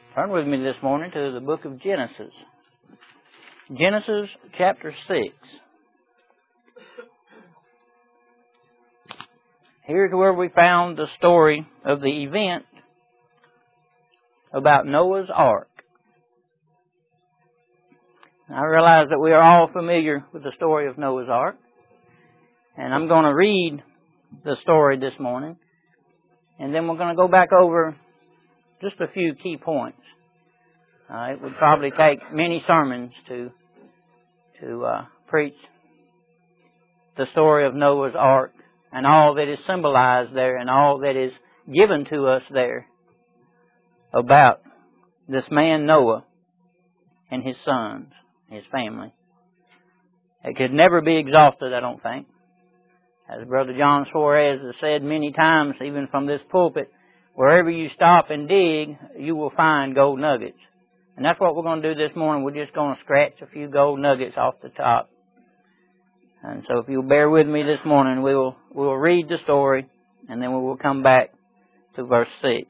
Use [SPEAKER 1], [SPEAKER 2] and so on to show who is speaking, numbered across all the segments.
[SPEAKER 1] Turn with me this morning to the book of Genesis. Genesis chapter 6. Here's where we found the story of the event about Noah's Ark. I realize that we are all familiar with the story of Noah's Ark. And I'm going to read the story this morning. And then we're going to go back over just a few key points. It would probably take many sermons to preach the story of Noah's Ark and all that is symbolized there and all that is given to us there about this man Noah and his sons, his family. It could never be exhausted, I don't think. As Brother John Suarez has said many times, even from this pulpit, wherever you stop and dig, you will find gold nuggets. And that's what we're going to do this morning. We're just going to scratch a few gold nuggets off the top. And so if you'll bear with me this morning, we'll read the story, and then we will come back to verse 6.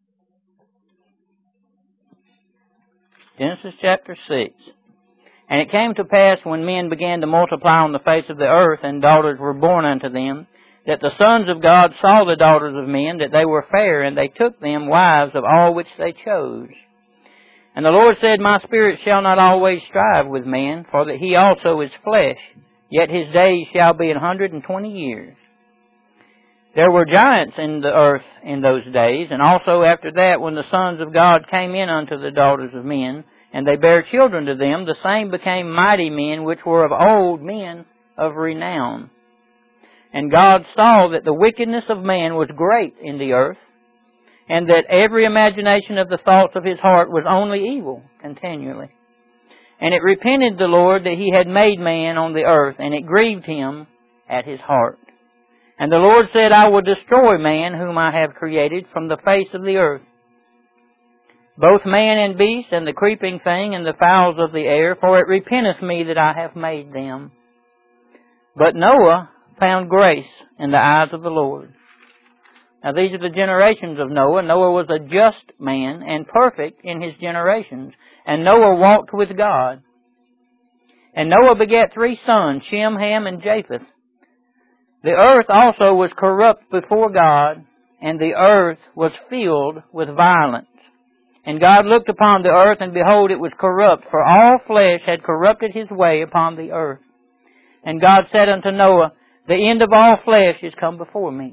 [SPEAKER 1] Genesis chapter 6. And it came to pass, when men began to multiply on the face of the earth, and daughters were born unto them, that the sons of God saw the daughters of men, that they were fair, and they took them wives of all which they chose. And the Lord said, My spirit shall not always strive with man, for that he also is flesh, yet his days shall be 120 years. There were giants in the earth in those days, and also after that, when the sons of God came in unto the daughters of men, and they bare children to them, the same became mighty men, which were of old, men of renown. And God saw that the wickedness of man was great in the earth, and that every imagination of the thoughts of his heart was only evil continually. And it repented the Lord that he had made man on the earth, and it grieved him at his heart. And the Lord said, I will destroy man whom I have created from the face of the earth, both man and beast, and the creeping thing, and the fowls of the air, for it repenteth me that I have made them. But Noah found grace in the eyes of the Lord. Now these are the generations of Noah. Noah was a just man and perfect in his generations. And Noah walked with God. And Noah begat 3 sons, Shem, Ham, and Japheth. The earth also was corrupt before God, and the earth was filled with violence. And God looked upon the earth, and behold, it was corrupt, for all flesh had corrupted his way upon the earth. And God said unto Noah, The end of all flesh is come before me.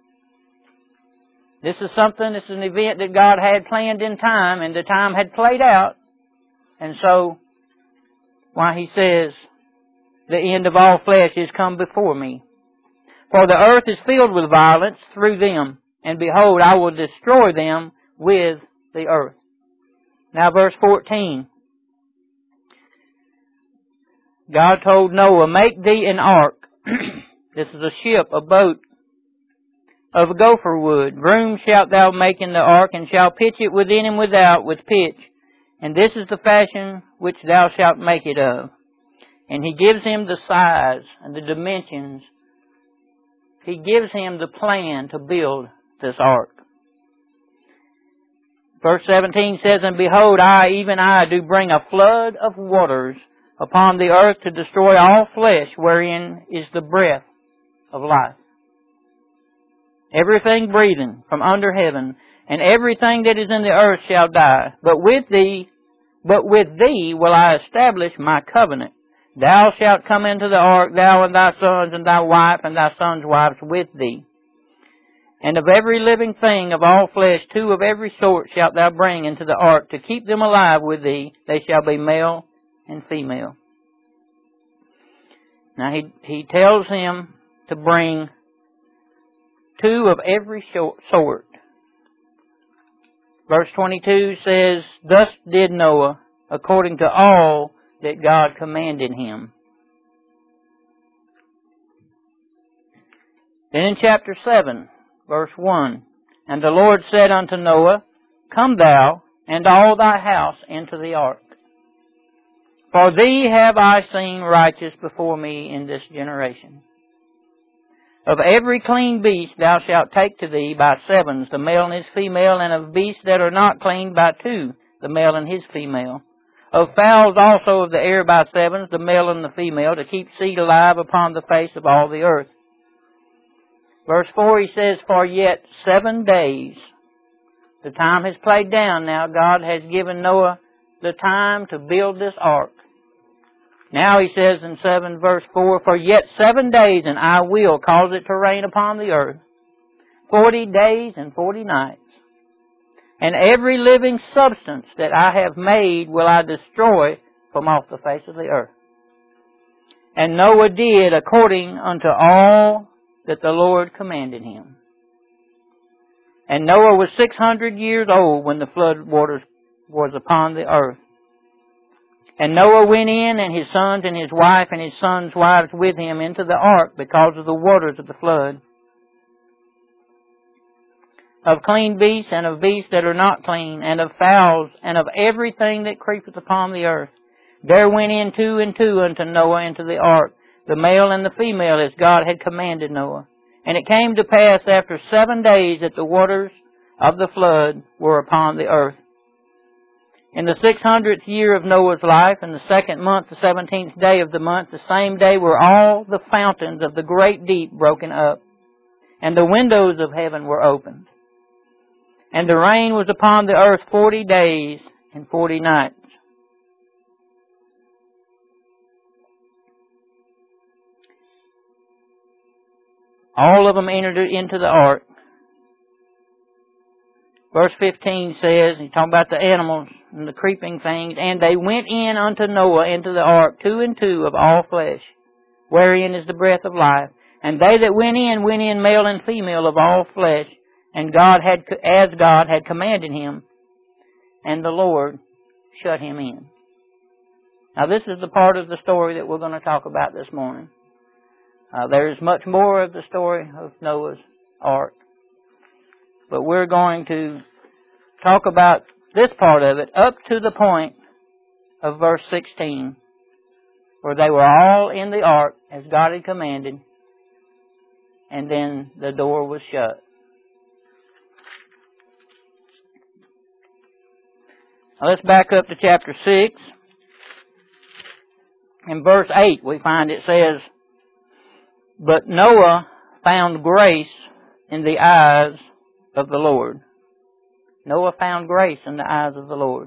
[SPEAKER 1] This is an event that God had planned in time, and the time had played out. And so, why he says, The end of all flesh is come before me. For the earth is filled with violence through them, and behold, I will destroy them with the earth. Now verse 14. God told Noah, Make thee an ark. This is a ship, a boat, of gopher wood. Room shalt thou make in the ark, and shalt pitch it within and without with pitch. And this is the fashion which thou shalt make it of. And he gives him the size and the dimensions. He gives him the plan to build this ark. Verse 17 says, And behold, I, even I, do bring a flood of waters upon the earth to destroy all flesh, wherein is the breath of life. Everything breathing from under heaven, and everything that is in the earth shall die. But with thee will I establish my covenant. Thou shalt come into the ark, thou and thy sons, and thy wife, and thy sons' wives with thee. And of every living thing of all flesh, 2 of every sort shalt thou bring into the ark, to keep them alive with thee. They shall be male and female. Now he tells him to bring 2 of every sort. Verse 22 says, Thus did Noah, according to all that God commanded him. Then in chapter 7, verse 1, And the Lord said unto Noah, Come thou and all thy house into the ark. For thee have I seen righteous before me in this generation. Of every clean beast thou shalt take to thee by sevens, the male and his female, and of beasts that are not clean by 2, the male and his female. Of fowls also of the air by sevens, the male and the female, to keep seed alive upon the face of all the earth. Verse 4, he says, for yet 7 days. The time has played down now. God has given Noah the time to build this ark. Now he says in 7 verse 4, for yet 7 days, and I will cause it to rain upon the earth, 40 days and 40 nights. And every living substance that I have made will I destroy from off the face of the earth. And Noah did according unto all that the Lord commanded him. And Noah was 600 years old when the flood waters was upon the earth. And Noah went in, and his sons and his wife and his sons' wives with him into the ark because of the waters of the flood. Of clean beasts and of beasts that are not clean, and of fowls, and of everything that creepeth upon the earth. There went in 2 and 2 unto Noah into the ark, the male and the female, as God had commanded Noah. And it came to pass after 7 days that the waters of the flood were upon the earth. In the 600th year of Noah's life, in the 2nd month, the 17th day of the month, the same day were all the fountains of the great deep broken up, and the windows of heaven were opened. And the rain was upon the earth 40 days and 40 nights. All of them entered into the ark. Verse 15 says, he's talking about the animals and the creeping things, and they went in unto Noah into the ark, 2 and 2 of all flesh, wherein is the breath of life. And they that went in male and female of all flesh, and as God had commanded him, and the Lord shut him in. Now this is the part of the story that we're going to talk about this morning. There is much more of the story of Noah's ark, but we're going to talk about this part of it up to the point of verse 16, where they were all in the ark as God had commanded, and then the door was shut. Now let's back up to chapter 6. In verse 8 we find it says, but Noah found grace in the eyes of the Lord. Noah found grace in the eyes of the Lord.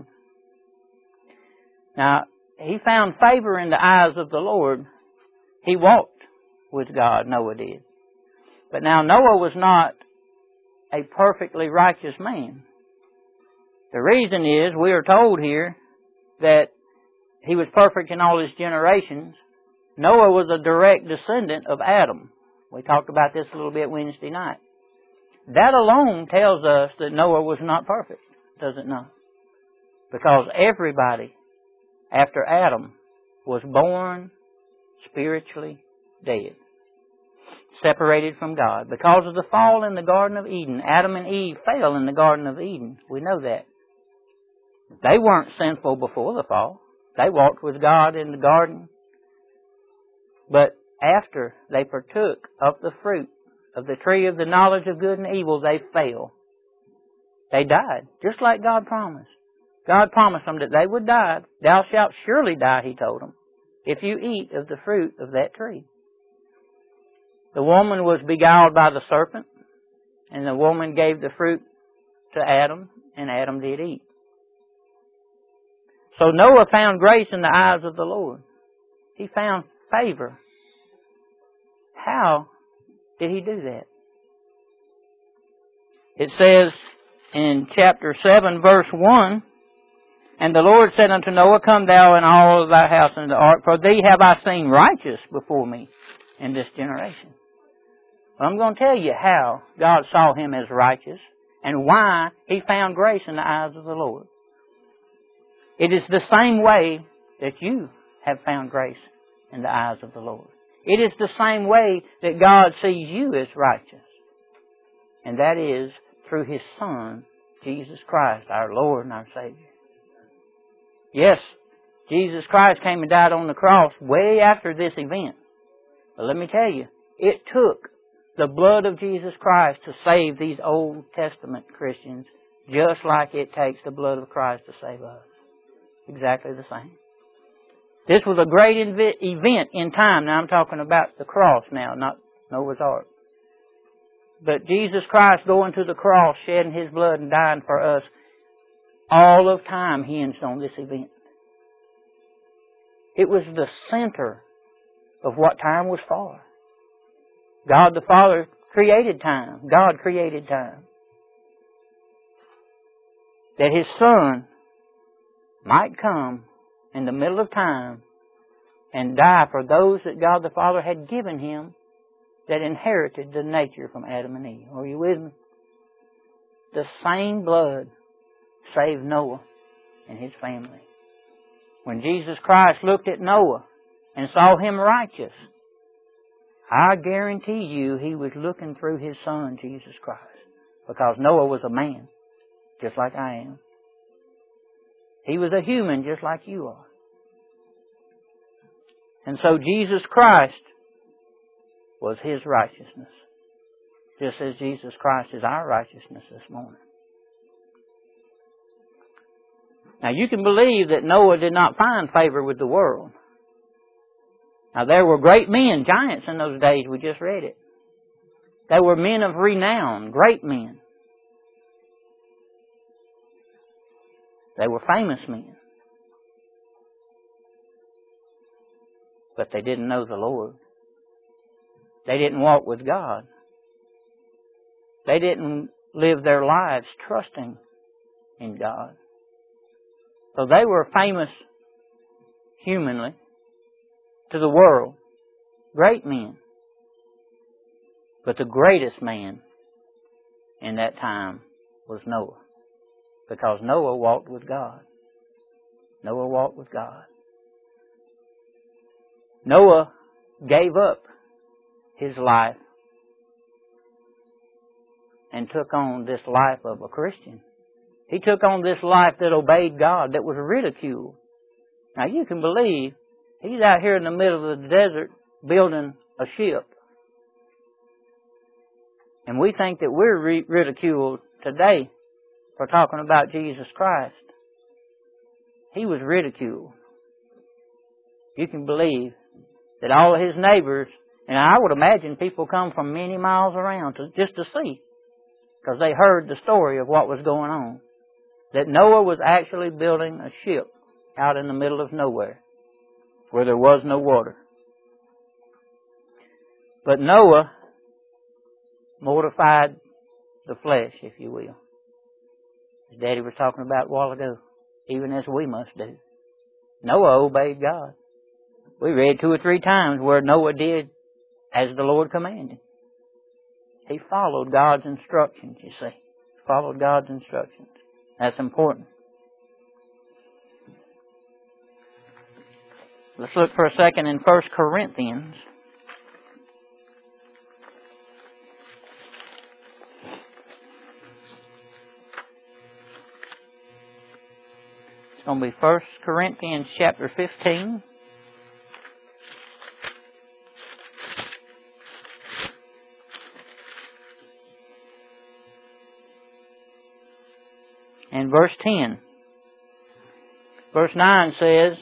[SPEAKER 1] Now, he found favor in the eyes of the Lord. He walked with God, Noah did. But now Noah was not a perfectly righteous man. The reason is, we are told here that he was perfect in all his generations. Noah was a direct descendant of Adam. We talked about this a little bit Wednesday night. That alone tells us that Noah was not perfect, does it not? Because everybody after Adam was born spiritually dead, separated from God. Because of the fall in the Garden of Eden, Adam and Eve fell in the Garden of Eden. We know that. They weren't sinful before the fall. They walked with God in the garden. But after they partook of the fruit of the tree of the knowledge of good and evil, they fell. They died, just like God promised. God promised them that they would die. Thou shalt surely die, he told them, if you eat of the fruit of that tree. The woman was beguiled by the serpent, and the woman gave the fruit to Adam, and Adam did eat. So Noah found grace in the eyes of the Lord. He found favor. How did he do that? It says in chapter 7, verse 1, and the Lord said unto Noah, come thou and all of thy house into the ark, for thee have I seen righteous before me in this generation. Well, I'm going to tell you how God saw him as righteous and why he found grace in the eyes of the Lord. It is the same way that you have found grace in the eyes of the Lord. It is the same way that God sees you as righteous. And that is through His Son, Jesus Christ, our Lord and our Savior. Yes, Jesus Christ came and died on the cross way after this event. But let me tell you, it took the blood of Jesus Christ to save these Old Testament Christians just like it takes the blood of Christ to save us. Exactly the same. This was a great event in time. Now I'm talking about the cross now, not Noah's Ark. But Jesus Christ going to the cross, shedding His blood and dying for us, all of time hinged on this event. It was the center of what time was for. God the Father created time. God created time. That His Son might come in the middle of time and die for those that God the Father had given Him that inherited the nature from Adam and Eve. Are you with me? The same blood saved Noah and his family. When Jesus Christ looked at Noah and saw him righteous, I guarantee you He was looking through His Son, Jesus Christ. Because Noah was a man, just like I am. He was a human, just like you are. And so Jesus Christ was His righteousness. Just as Jesus Christ is our righteousness this morning. Now you can believe that Noah did not find favor with the world. Now there were great men, giants in those days, we just read it. They were men of renown, great men. They were famous men. But they didn't know the Lord. They didn't walk with God. They didn't live their lives trusting in God. So they were famous humanly to the world. Great men. But the greatest man in that time was Noah. Because Noah walked with God. Noah walked with God. Noah gave up his life and took on this life of a Christian. He took on this life that obeyed God, that was ridiculed. Now you can believe he's out here in the middle of the desert building a ship. And we think that we're ridiculed today for talking about Jesus Christ. He was ridiculed. You can believe that all of his neighbors, and I would imagine people come from many miles around just to see, because they heard the story of what was going on. That Noah was actually building a ship out in the middle of nowhere, where there was no water. But Noah mortified the flesh, if you will. As Daddy was talking about a while ago, even as we must do. Noah obeyed God. We read 2 or 3 times where Noah did as the Lord commanded. He followed God's instructions, you see. Followed God's instructions. That's important. Let's look for a second in 1 Corinthians. It's going to be 1 Corinthians chapter 15. And verse 10. Verse 9 says,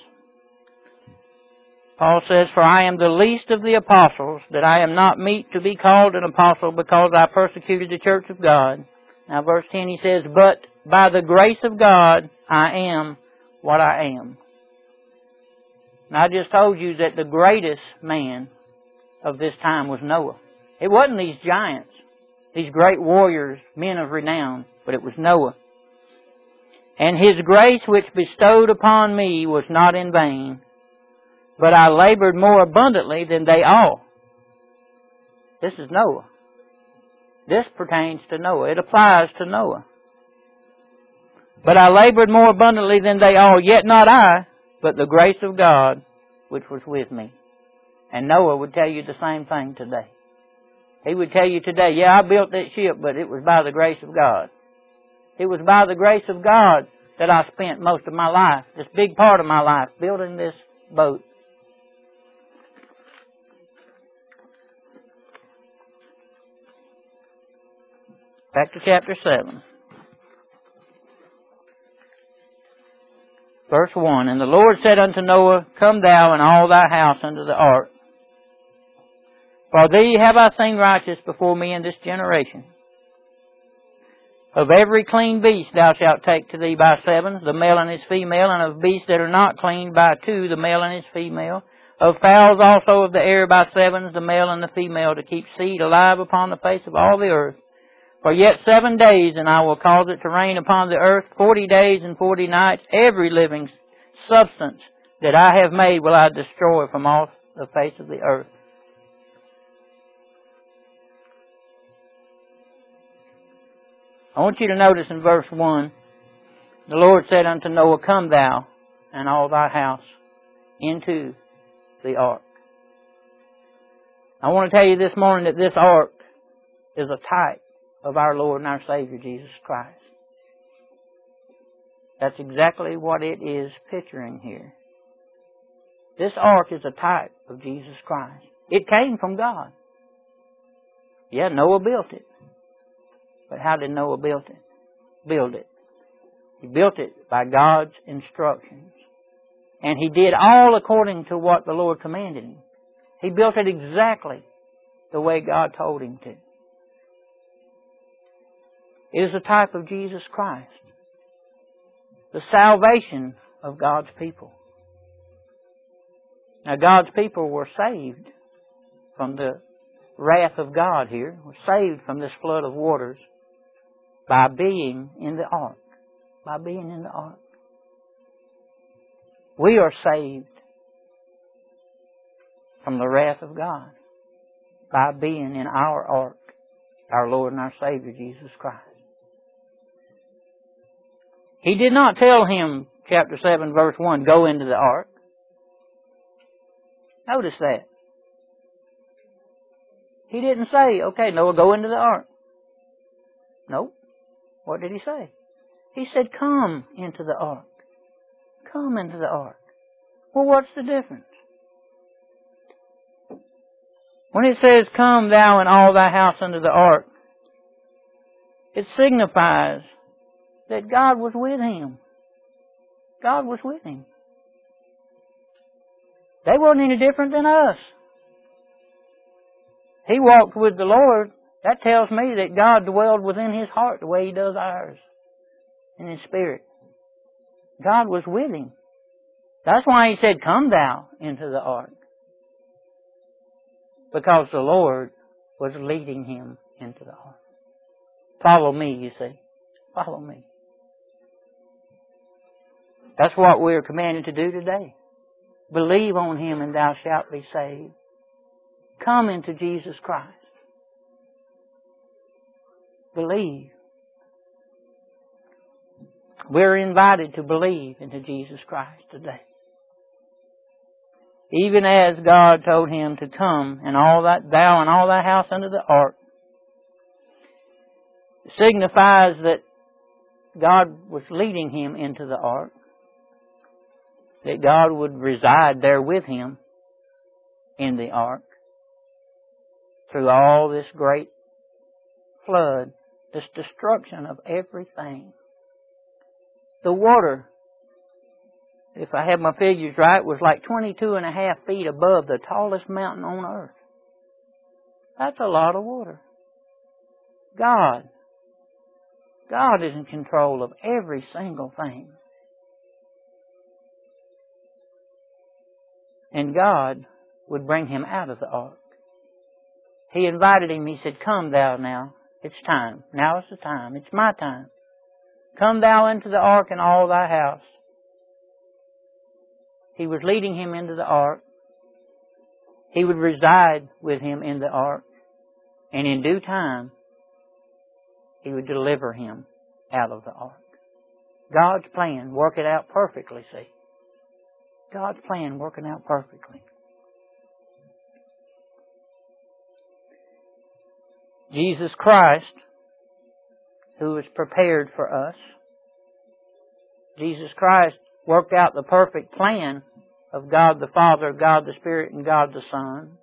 [SPEAKER 1] Paul says, "For I am the least of the apostles, that I am not meet to be called an apostle, because I persecuted the church of God." Now verse 10 he says, "But by the grace of God I am what I am." Now I just told you that the greatest man of this time was Noah. It wasn't these giants, these great warriors, men of renown, but it was Noah. "And His grace which bestowed upon me was not in vain, but I labored more abundantly than they all." This is Noah. This pertains to Noah. It applies to Noah. "But I labored more abundantly than they all, yet not I, but the grace of God which was with me." And Noah would tell you the same thing today. He would tell you today, yeah, I built that ship, but it was by the grace of God. It was by the grace of God that I spent most of my life, this big part of my life, building this boat. Back to chapter 7. Verse 1, And the Lord said unto Noah, Come thou and all thy house unto the ark. For thee have I seen righteous before me in this generation. Of every clean beast thou shalt take to thee by sevens, the male and his female, and of beasts that are not clean by two, the male and his female. Of fowls also of the air by sevens, the male and the female, to keep seed alive upon the face of all the earth. For yet 7 days, and I will cause it to rain upon the earth 40 days and 40 nights. Every living substance that I have made will I destroy from off the face of the earth. I want you to notice in verse 1, the Lord said unto Noah, Come thou and all thy house into the ark. I want to tell you this morning that this ark is a type of our Lord and our Savior, Jesus Christ. That's exactly what it is picturing here. This ark is a type of Jesus Christ. It came from God. Yeah, Noah built it. But how did Noah build it? He built it by God's instructions. And he did all according to what the Lord commanded him. He built it exactly the way God told him to. It is a type of Jesus Christ, the salvation of God's people. Now, God's people were saved from the wrath of God here, were saved from this flood of waters by being in the ark. By being in the ark. We are saved from the wrath of God by being in our ark, our Lord and our Savior, Jesus Christ. He did not tell him, chapter 7, verse 1, go into the ark. Notice that. He didn't say, okay, Noah, go into the ark. Nope. What did he say? He said, come into the ark. Come into the ark. Well, what's the difference? When it says, come thou and all thy house unto the ark, it signifies that God was with him. God was with him. They weren't any different than us. He walked with the Lord. That tells me that God dwelled within his heart the way he does ours, in his spirit. God was with him. That's why he said, come thou into the ark. Because the Lord was leading him into the ark. Follow me, you see. Follow me. That's what we're commanded to do today. Believe on him and thou shalt be saved. Come into Jesus Christ. Believe. We're invited to believe into Jesus Christ today. Even as God told him to come and all that thou and all thy house unto the ark. It signifies that God was leading him into the ark. That God would reside there with him in the ark through all this great flood, this destruction of everything. The water, if I have my figures right, was like 22.5 feet above the tallest mountain on earth. That's a lot of water. God is in control of every single thing. And God would bring him out of the ark. He invited him. He said, come thou now. It's time. Now is the time. It's my time. Come thou into the ark and all thy house. He was leading him into the ark. He would reside with him in the ark. And in due time, he would deliver him out of the ark. God's plan, work it out perfectly, see. God's plan working out perfectly. Jesus Christ, who was prepared for us. Jesus Christ worked out the perfect plan of God the Father, God the Spirit, and God the Son.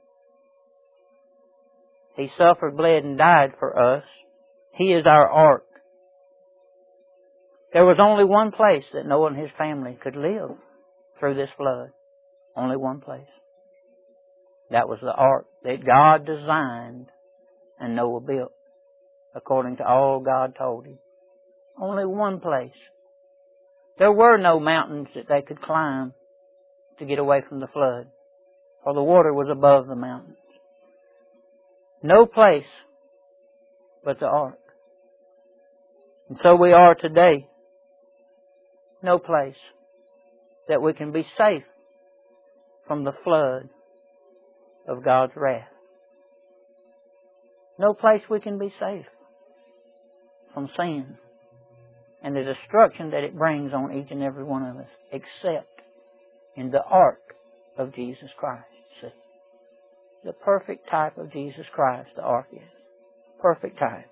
[SPEAKER 1] He suffered, bled, and died for us. He is our ark. There was only one place that Noah and his family could live through this flood. Only one place. That was the ark that God designed and Noah built, according to all God told him. Only one place. There were no mountains that they could climb to get away from the flood, for the water was above the mountains. No place but the ark. And so we are today. No place that we can be safe from the flood of God's wrath. No place we can be safe from sin and the destruction that it brings on each and every one of us, except in the ark of Jesus Christ. See? The perfect type of Jesus Christ, the ark is. Perfect type.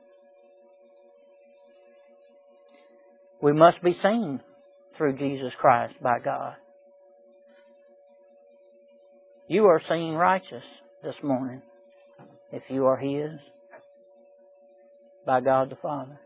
[SPEAKER 1] We must be seen through Jesus Christ by God. You are seen righteous this morning if you are His by God the Father.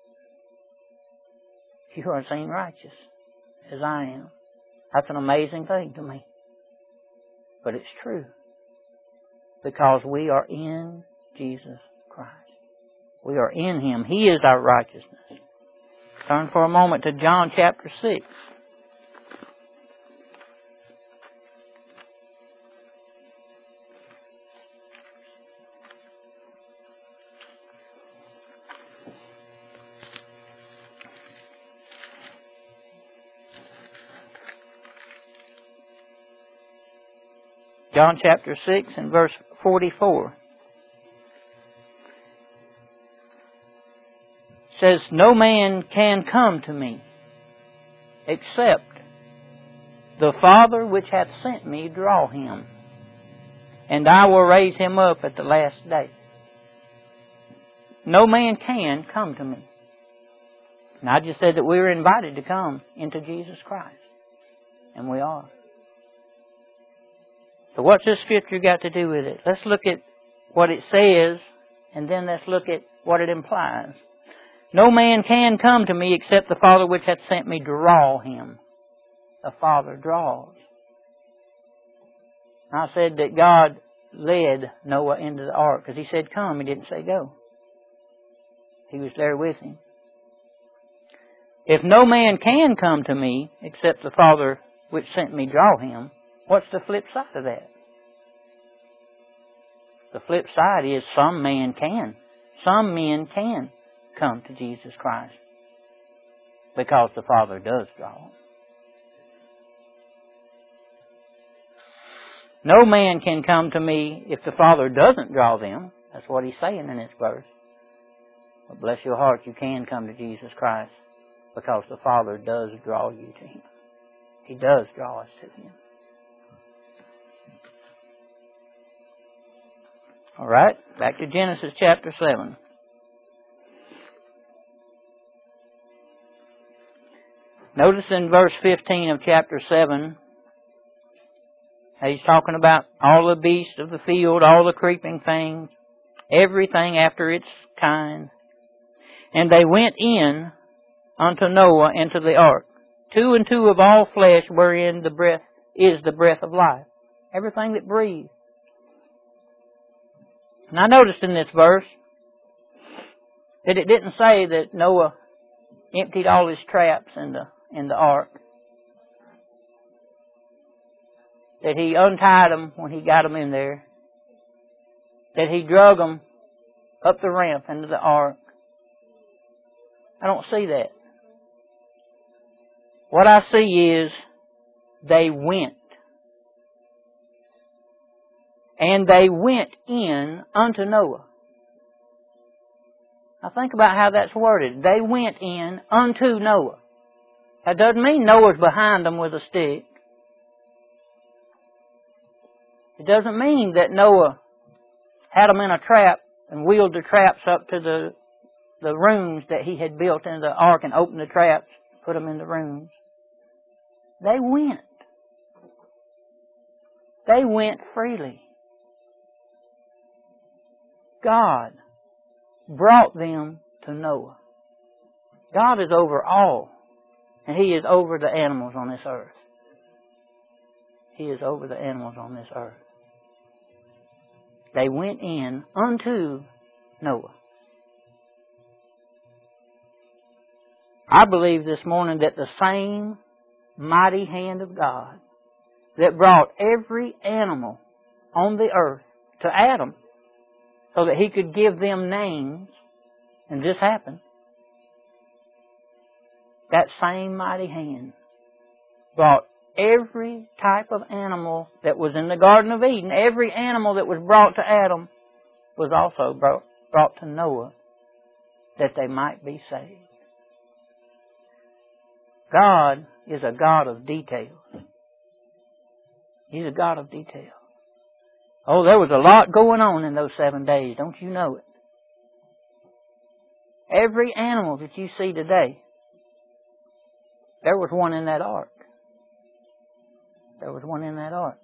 [SPEAKER 1] You are seen righteous as I am. That's an amazing thing to me. But it's true. Because we are in Jesus Christ. We are in Him. He is our righteousness. Turn for a moment to John chapter 6. John chapter 6 and verse 44. Says, no man can come to me except the Father which hath sent me draw him, and I will raise him up at the last day. No man can come to me. And I just said that we were invited to come into Jesus Christ. And we are. So what's this scripture got to do with it? Let's look at what it says, and then let's look at what it implies. No man can come to me except the Father which hath sent me draw him. The Father draws. I said that God led Noah into the ark because He said come, He didn't say go. He was there with him. If no man can come to me except the Father which sent me draw him, what's the flip side of that? The flip side is some man can. Some men can come to Jesus Christ because the Father does draw them. No man can come to me if the Father doesn't draw them. That's what He's saying in this verse. But bless your heart, you can come to Jesus Christ because the Father does draw you to Him. He does draw us to Him. All right, back to Genesis chapter 7. Notice in verse 15 of chapter 7, He's talking about all the beasts of the field, all the creeping things, everything after its kind. And they went in unto Noah into the ark, 2 and 2 of all flesh, wherein the breath is the breath of life. Everything that breathes. And I noticed in this verse that it didn't say that Noah emptied all his traps in the ark. That he untied them when he got them in there. That he drug them up the ramp into the ark. I don't see that. What I see is they went. And they went in unto Noah. Now think about how that's worded. They went in unto Noah. That doesn't mean Noah's behind them with a stick. It doesn't mean that Noah had them in a trap and wheeled the traps up to the rooms that he had built in the ark and opened the traps, put them in the rooms. They went. They went freely. God brought them to Noah. God is over all. And He is over the animals on this earth. He is over the animals on this earth. They went in unto Noah. I believe this morning that the same mighty hand of God that brought every animal on the earth to Adam so that he could give them names, and this happened, that same mighty hand brought every type of animal that was in the Garden of Eden, every animal that was brought to Adam was also brought to Noah that they might be saved. God is a God of details. He's a God of details. Oh, there was a lot going on in those 7 days. Don't you know it? Every animal that you see today, there was one in that ark. There was one in that ark.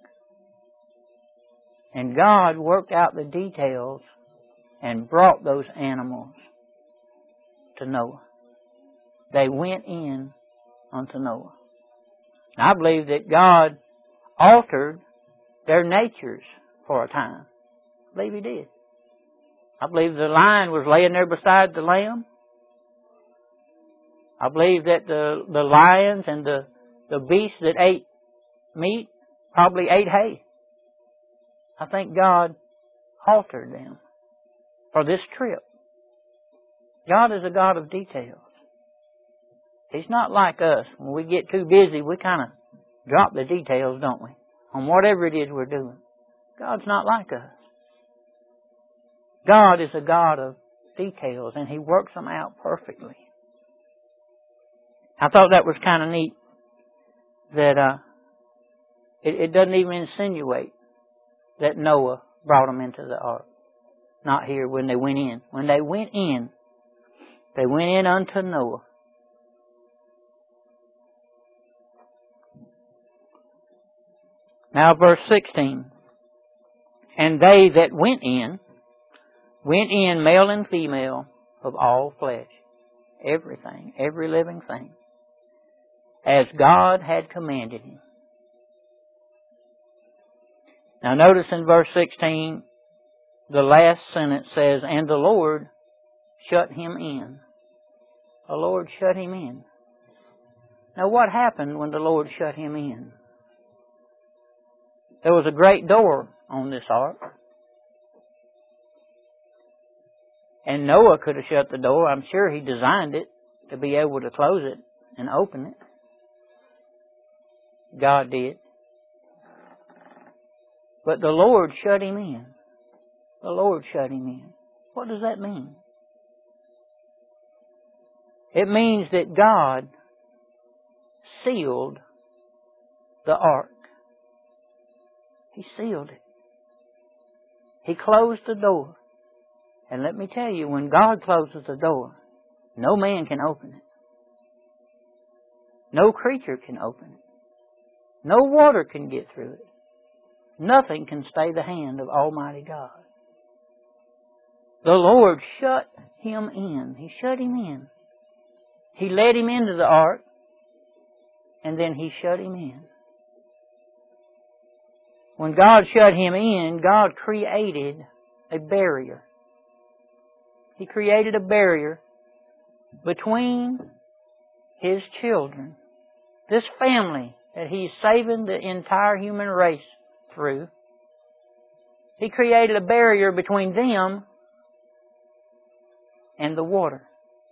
[SPEAKER 1] And God worked out the details and brought those animals to Noah. They went in unto Noah. And I believe that God altered their natures for a time. I believe He did. I believe the lion was laying there beside the lamb. I believe that the lions and the beasts that ate meat probably ate hay. I think God altered them for this trip. God is a God of details. He's not like us. When we get too busy, we kind of drop the details, don't we? On whatever it is we're doing. God's not like us. God is a God of details, and He works them out perfectly. I thought that was kind of neat that it doesn't even insinuate that Noah brought them into the ark. Not here when they went in. When they went in unto Noah. Now verse 16. And they that went in male and female of all flesh. Everything, every living thing. As God had commanded him. Now notice in verse 16, the last sentence says, and the Lord shut him in. The Lord shut him in. Now what happened when the Lord shut him in? There was a great door on this ark. And Noah could have shut the door. I'm sure he designed it to be able to close it and open it. God did. But the Lord shut him in. The Lord shut him in. What does that mean? It means that God sealed the ark. He sealed it. He closed the door. And let me tell you, when God closes the door, no man can open it. No creature can open it. No water can get through it. Nothing can stay the hand of Almighty God. The Lord shut him in. He shut him in. He led him into the ark, and then He shut him in. When God shut him in, God created a barrier. He created a barrier between His children, this family that He's saving the entire human race through. He created a barrier between them and the water.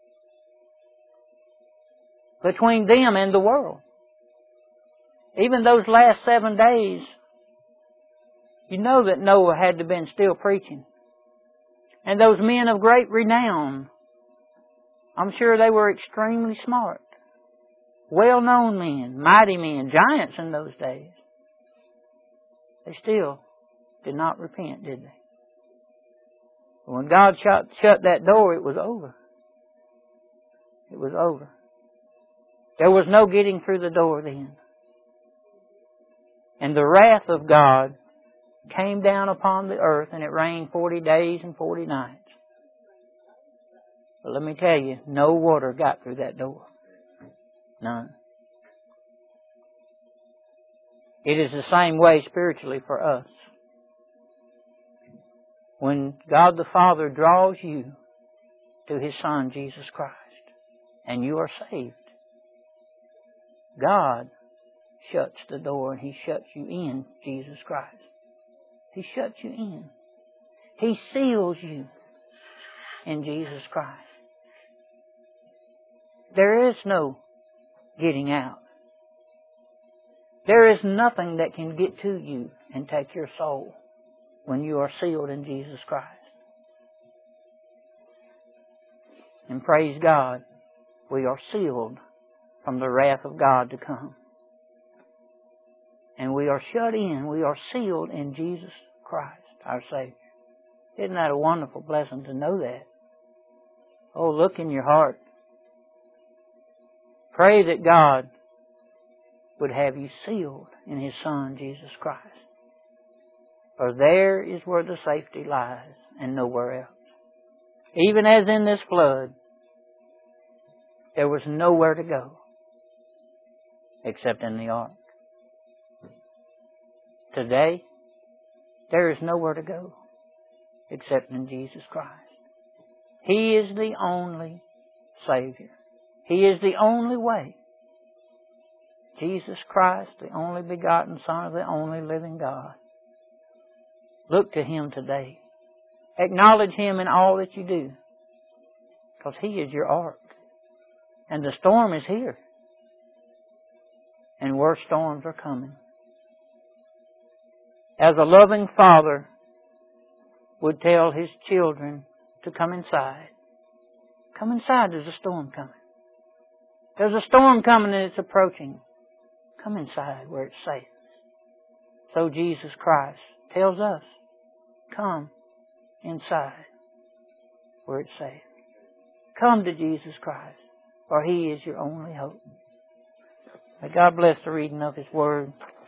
[SPEAKER 1] Between them and the world. Even those last 7 days, you know that Noah had to have been still preaching. And those men of great renown, I'm sure they were extremely smart. Well-known men, mighty men, giants in those days. They still did not repent, did they? When God shut that door, it was over. It was over. There was no getting through the door then. And the wrath of God came down upon the earth, and it rained 40 days and 40 nights. But let me tell you, no water got through that door. None. It is the same way spiritually for us. When God the Father draws you to His Son, Jesus Christ, and you are saved, God shuts the door and He shuts you in, Jesus Christ. He shuts you in. He seals you in Jesus Christ. There is no getting out. There is nothing that can get to you and take your soul when you are sealed in Jesus Christ. And praise God, we are sealed from the wrath of God to come. And we are shut in, we are sealed in Jesus Christ, our Savior. Isn't that a wonderful blessing to know that? Oh, look in your heart. Pray that God would have you sealed in His Son, Jesus Christ. For there is where the safety lies, and nowhere else. Even as in this flood, there was nowhere to go except in the ark. Today, there is nowhere to go except in Jesus Christ. He is the only Savior. He is the only way. Jesus Christ, the only begotten Son of the only living God. Look to Him today. Acknowledge Him in all that you do, because He is your ark. And the storm is here. And worse storms are coming. As a loving Father would tell His children to come inside. Come inside, there's a storm coming. There's a storm coming and it's approaching. Come inside where it's safe. So Jesus Christ tells us, come inside where it's safe. Come to Jesus Christ, for He is your only hope. May God bless the reading of His Word.